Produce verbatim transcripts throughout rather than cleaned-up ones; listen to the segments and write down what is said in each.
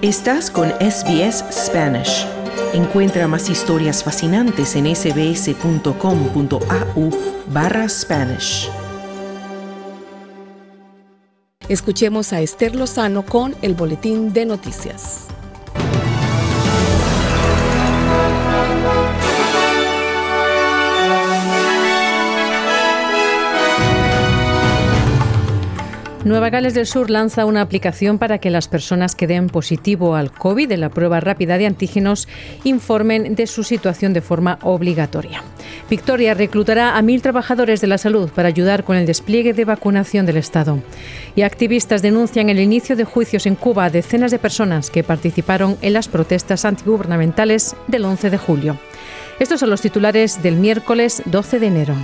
Estás con S B S Spanish. Encuentra más historias fascinantes en sbs.com.au barra Spanish. Escuchemos a Esther Lozano con el Boletín de Noticias. Nueva Gales del Sur lanza una aplicación para que las personas que den positivo al COVID en la prueba rápida de antígenos informen de su situación de forma obligatoria. Victoria reclutará a mil trabajadores de la salud para ayudar con el despliegue de vacunación del Estado. Y activistas denuncian el inicio de juicios en Cuba a decenas de personas que participaron en las protestas antigubernamentales del once de julio. Estos son los titulares del miércoles doce de enero.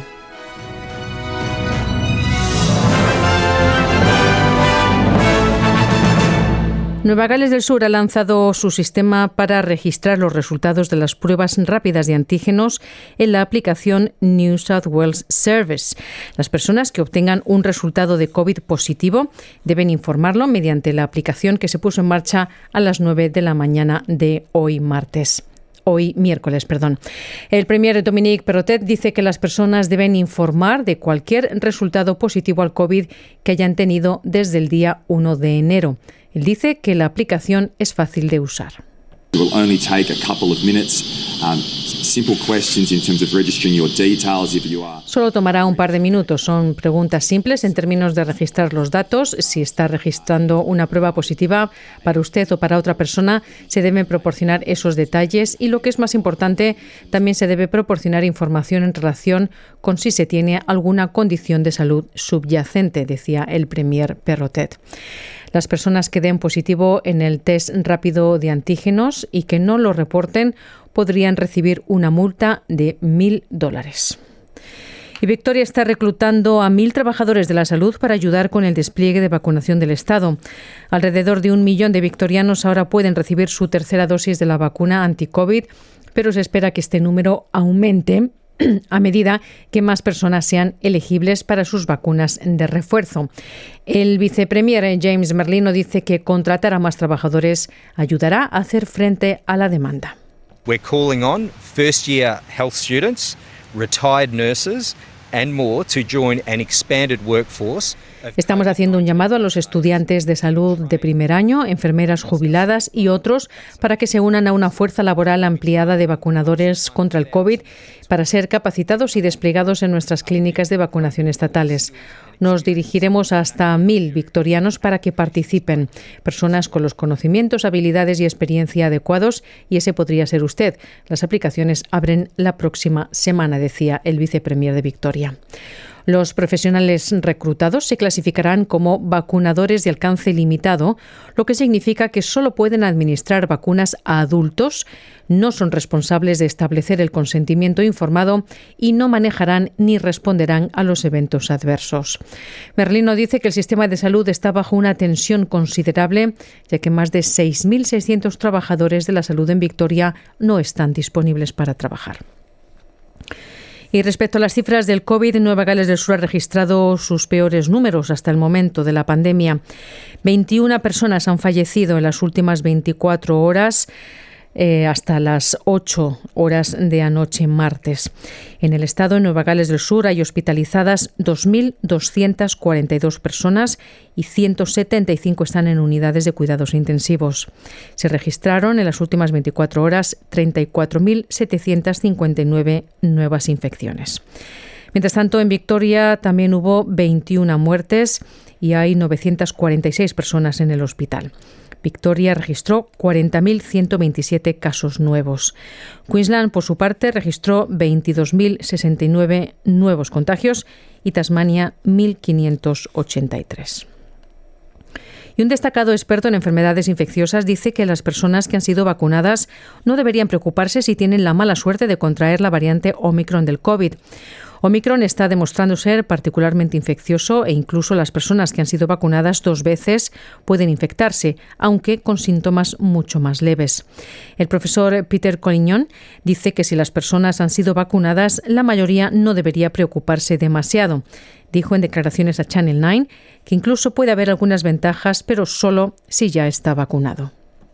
Nueva Gales del Sur ha lanzado su sistema para registrar los resultados de las pruebas rápidas de antígenos en la aplicación New South Wales Service. Las personas que obtengan un resultado de COVID positivo deben informarlo mediante la aplicación que se puso en marcha a las nueve de la mañana de hoy martes. Hoy miércoles, perdón. El premier Dominic Perrottet dice que las personas deben informar de cualquier resultado positivo al COVID que hayan tenido desde el día uno de enero. Él dice que la aplicación es fácil de usar. It will only take a couple of minutes. Um, simple questions in terms of registering your details if you are. Solo tomará un par de minutos. Son preguntas simples en términos de registrar los datos. Si está registrando una prueba positiva para usted o para otra persona, se deben proporcionar esos detalles y, lo que es más importante, también se debe proporcionar información en relación con si se tiene alguna condición de salud subyacente, decía el premier Perrottet. Las personas que den positivo en el test rápido de antígenos y que no lo reporten podrían recibir una multa de mil dólares. Y Victoria está reclutando a mil trabajadores de la salud para ayudar con el despliegue de vacunación del Estado. Alrededor de un millón de victorianos ahora pueden recibir su tercera dosis de la vacuna anti-COVID, pero se espera que este número aumente a medida que más personas sean elegibles para sus vacunas de refuerzo. El vicepremier James Merlino dice que contratar a más trabajadores ayudará a hacer frente a la demanda. We're calling on first-year health students, retired nurses and more to join an expanded workforce. Estamos haciendo un llamado a los estudiantes de salud de primer año, enfermeras jubiladas y otros para que se unan a una fuerza laboral ampliada de vacunadores contra el COVID para ser capacitados y desplegados en nuestras clínicas de vacunación estatales. Nos dirigiremos hasta mil victorianos para que participen, personas con los conocimientos, habilidades y experiencia adecuados, y ese podría ser usted. Las aplicaciones abren la próxima semana, decía el vicepremier de Victoria. Los profesionales reclutados se clasificarán como vacunadores de alcance limitado, lo que significa que solo pueden administrar vacunas a adultos, no son responsables de establecer el consentimiento informado y no manejarán ni responderán a los eventos adversos. Merlino dice que el sistema de salud está bajo una tensión considerable, ya que más de seis mil seiscientos trabajadores de la salud en Victoria no están disponibles para trabajar. Y respecto a las cifras del COVID, Nueva Gales del Sur ha registrado sus peores números hasta el momento de la pandemia. veintiuna personas han fallecido en las últimas veinticuatro horas, eh, hasta las ocho horas de anoche martes. En el estado de Nueva Gales del Sur hay hospitalizadas dos mil doscientas cuarenta y dos personas y ciento setenta y cinco están en unidades de cuidados intensivos. Se registraron en las últimas veinticuatro horas treinta y cuatro mil setecientas cincuenta y nueve nuevas infecciones. Mientras tanto, en Victoria también hubo veintiuna muertes y hay novecientas cuarenta y seis personas en el hospital. Victoria registró cuarenta mil ciento veintisiete casos nuevos. Queensland, por su parte, registró veintidós mil sesenta y nueve nuevos contagios y Tasmania mil quinientos ochenta y tres. Y un destacado experto en enfermedades infecciosas dice que las personas que han sido vacunadas no deberían preocuparse si tienen la mala suerte de contraer la variante Omicron del COVID. Omicron está demostrando ser particularmente infeccioso e incluso las personas que han sido vacunadas dos veces pueden infectarse, aunque con síntomas mucho más leves. El profesor Peter Collignon dice que si las personas han sido vacunadas, la mayoría no debería preocuparse demasiado. Dijo en declaraciones a Channel nueve que incluso puede haber algunas ventajas, pero solo si ya está vacunado.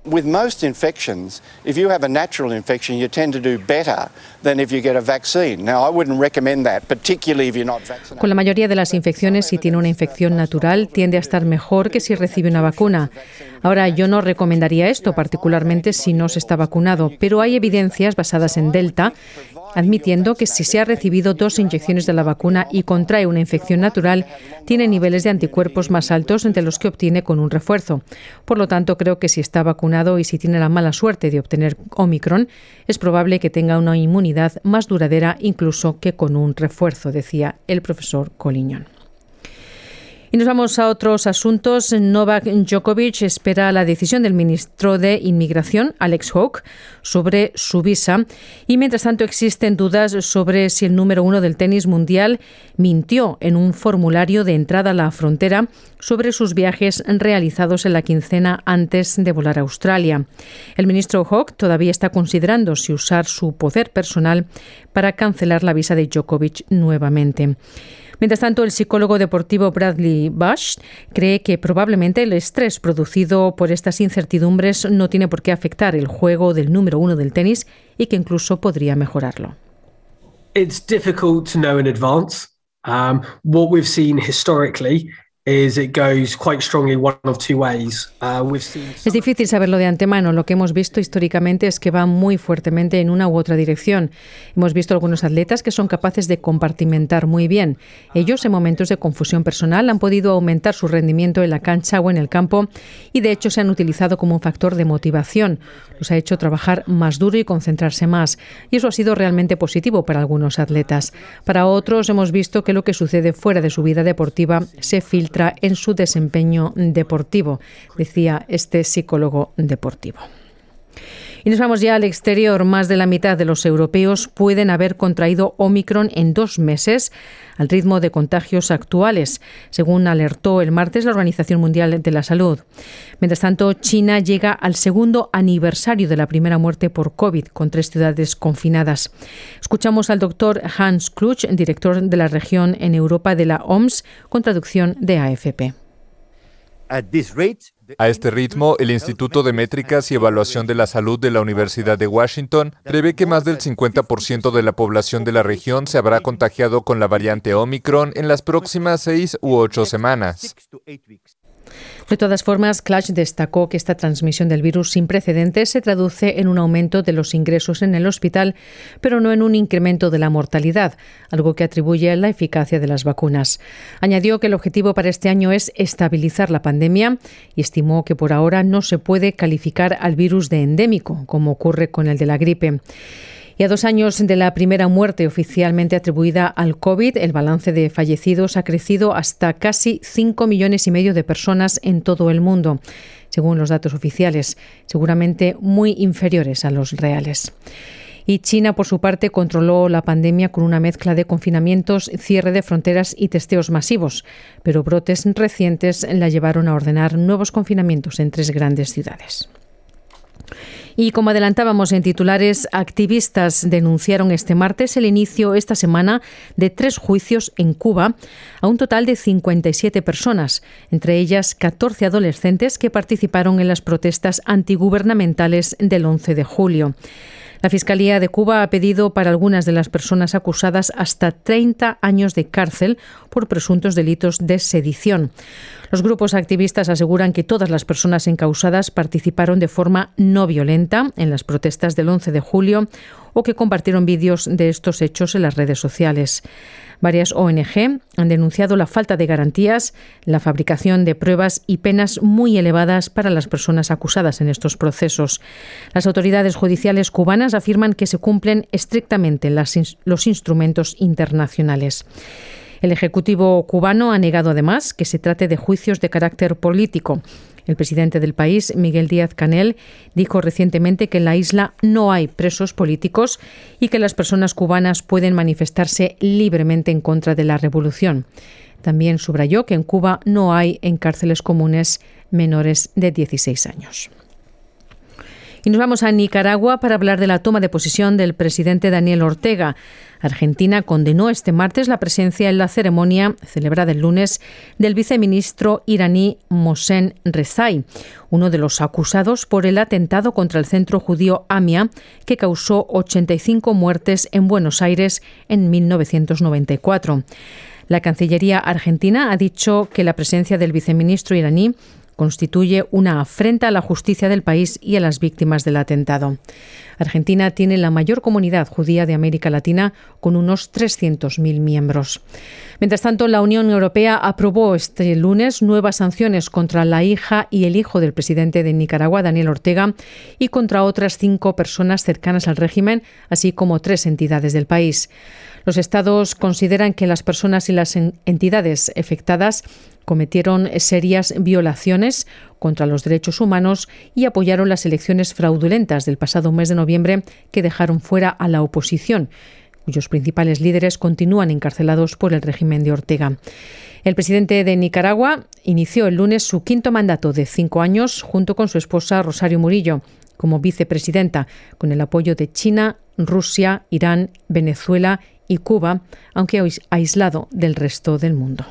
With most infections, if you have a natural infection, you tend to do better than if you get a vaccine. Now, I wouldn't recommend that, particularly if you're not vaccinated. Con la mayoría de las infecciones, si tiene una infección natural, tiende a estar mejor que si recibe una vacuna. Ahora, yo no recomendaría esto, particularmente si no se está vacunado, pero hay evidencias basadas en Delta admitiendo que si se ha recibido dos inyecciones de la vacuna y contrae una infección natural, tiene niveles de anticuerpos más altos de los que obtiene con un refuerzo. Por lo tanto, creo que si está vacunado y si tiene la mala suerte de obtener Omicron, es probable que tenga una inmunidad más duradera incluso que con un refuerzo, decía el profesor Collignon. Y nos vamos a otros asuntos. Novak Djokovic espera la decisión del ministro de Inmigración, Alex Hawke, sobre su visa. Y mientras tanto existen dudas sobre si el número uno del tenis mundial mintió en un formulario de entrada a la frontera sobre sus viajes realizados en la quincena antes de volar a Australia. El ministro Hawke todavía está considerando si usar su poder personal para cancelar la visa de Djokovic nuevamente. Mientras tanto, el psicólogo deportivo Bradley Bush cree que probablemente el estrés producido por estas incertidumbres no tiene por qué afectar el juego del número uno del tenis y que incluso podría mejorarlo. It's difficult to know in advance. Um, what we've seen historically is it goes quite strongly one of two ways. Uh, we've seen Es difícil saberlo de antemano. Lo que hemos visto históricamente es que va muy fuertemente en una u otra dirección. Hemos visto algunos atletas que son capaces de compartimentar muy bien. Ellos, en momentos de confusión personal, han podido aumentar su rendimiento en la cancha o en el campo y, de hecho, se han utilizado como un factor de motivación. Los ha hecho trabajar más duro y concentrarse más. Y eso ha sido realmente positivo para algunos atletas. Para otros, hemos visto que lo que sucede fuera de su vida deportiva se filtra en su desempeño deportivo, decía este psicólogo deportivo. Y nos vamos ya al exterior. Más de la mitad de los europeos pueden haber contraído Omicron en dos meses al ritmo de contagios actuales, según alertó el martes la Organización Mundial de la Salud. Mientras tanto, China llega al segundo aniversario de la primera muerte por COVID, con tres ciudades confinadas. Escuchamos al doctor Hans Kluge, director de la región en Europa de la O M S, con traducción de A F P. A este ritmo, el Instituto de Métricas y Evaluación de la Salud de la Universidad de Washington prevé que más del cincuenta por ciento de la población de la región se habrá contagiado con la variante Omicron en las próximas seis u ocho semanas. De todas formas, Clutch destacó que esta transmisión del virus sin precedentes se traduce en un aumento de los ingresos en el hospital, pero no en un incremento de la mortalidad, algo que atribuye a la eficacia de las vacunas. Añadió que el objetivo para este año es estabilizar la pandemia y estimó que por ahora no se puede calificar al virus de endémico, como ocurre con el de la gripe. Y a dos años de la primera muerte oficialmente atribuida al COVID, el balance de fallecidos ha crecido hasta casi cinco millones y medio de personas en todo el mundo, según los datos oficiales, seguramente muy inferiores a los reales. Y China, por su parte, controló la pandemia con una mezcla de confinamientos, cierre de fronteras y testeos masivos, pero brotes recientes la llevaron a ordenar nuevos confinamientos en tres grandes ciudades. Y como adelantábamos en titulares, activistas denunciaron este martes el inicio esta semana de tres juicios en Cuba a un total de cincuenta y siete personas, entre ellas catorce adolescentes que participaron en las protestas antigubernamentales del once de julio. La Fiscalía de Cuba ha pedido para algunas de las personas acusadas hasta treinta años de cárcel por presuntos delitos de sedición. Los grupos activistas aseguran que todas las personas encausadas participaron de forma no violenta en las protestas del once de julio o que compartieron vídeos de estos hechos en las redes sociales. Varias O N Ge han denunciado la falta de garantías, la fabricación de pruebas y penas muy elevadas para las personas acusadas en estos procesos. Las autoridades judiciales cubanas afirman que se cumplen estrictamente las, los instrumentos internacionales. El Ejecutivo cubano ha negado además que se trate de juicios de carácter político. El presidente del país, Miguel Díaz-Canel, dijo recientemente que en la isla no hay presos políticos y que las personas cubanas pueden manifestarse libremente en contra de la revolución. También subrayó que en Cuba no hay en cárceles comunes menores de dieciséis años. Y nos vamos a Nicaragua para hablar de la toma de posesión del presidente Daniel Ortega. Argentina condenó este martes la presencia en la ceremonia, celebrada el lunes, del viceministro iraní Mohsen Rezai, uno de los acusados por el atentado contra el centro judío AMIA, que causó ochenta y cinco muertes en Buenos Aires en mil novecientos noventa y cuatro. La Cancillería argentina ha dicho que la presencia del viceministro iraní constituye una afrenta a la justicia del país y a las víctimas del atentado. Argentina tiene la mayor comunidad judía de América Latina, con unos trescientos mil miembros. Mientras tanto, la Unión Europea aprobó este lunes nuevas sanciones contra la hija y el hijo del presidente de Nicaragua, Daniel Ortega, y contra otras cinco personas cercanas al régimen, así como tres entidades del país. Los estados consideran que las personas y las entidades afectadas cometieron serias violaciones contra los derechos humanos y apoyaron las elecciones fraudulentas del pasado mes de noviembre que dejaron fuera a la oposición, cuyos principales líderes continúan encarcelados por el régimen de Ortega. El presidente de Nicaragua inició el lunes su quinto mandato de cinco años junto con su esposa Rosario Murillo como vicepresidenta, con el apoyo de China, Rusia, Irán, Venezuela y Cuba, aunque aislado del resto del mundo.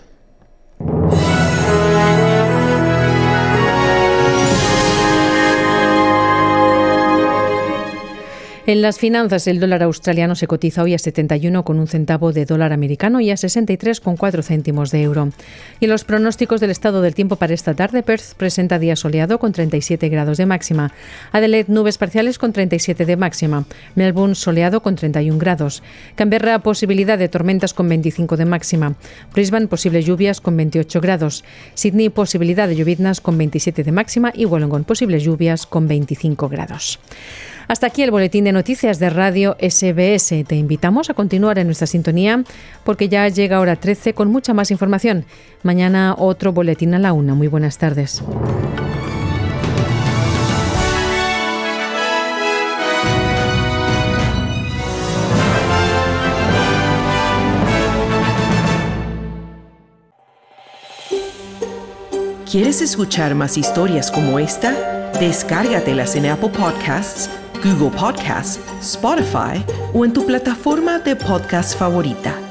En las finanzas, el dólar australiano se cotiza hoy a setenta y uno con un centavo de dólar americano y a sesenta y tres con cuatro céntimos de euro. Y los pronósticos del estado del tiempo para esta tarde: Perth presenta día soleado con treinta y siete grados de máxima. Adelaide, nubes parciales con treinta y siete de máxima. Melbourne, soleado con treinta y un grados. Canberra, posibilidad de tormentas con veinticinco de máxima. Brisbane, posibles lluvias con veintiocho grados. Sydney, posibilidad de lloviznas con veintisiete de máxima. Y Wollongong, posibles lluvias con veinticinco grados. Hasta aquí el boletín de noticias de Radio S B S. Te invitamos a continuar en nuestra sintonía porque ya llega hora trece con mucha más información. Mañana otro boletín a la una. Muy buenas tardes. ¿Quieres escuchar más historias como esta? Descárgatelas en Apple Podcasts, Google Podcasts, Spotify o en tu plataforma de podcast favorita.